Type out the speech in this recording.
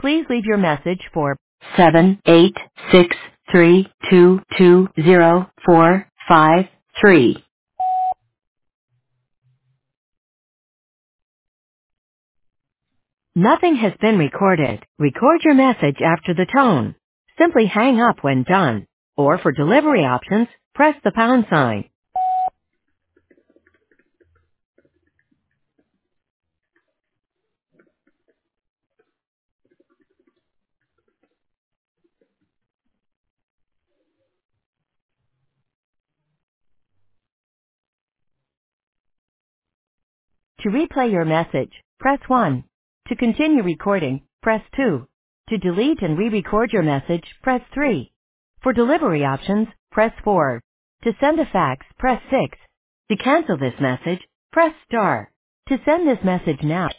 Please leave your message for 78632204553. Nothing has been recorded. Record your message after the tone. Simply hang up when done. Or for delivery options, press the pound sign. To replay your message, press 1. To continue recording, press 2. To delete and re-record your message, press 3. For delivery options, press 4. To send a fax, press 6. To cancel this message, press star. To send this message now,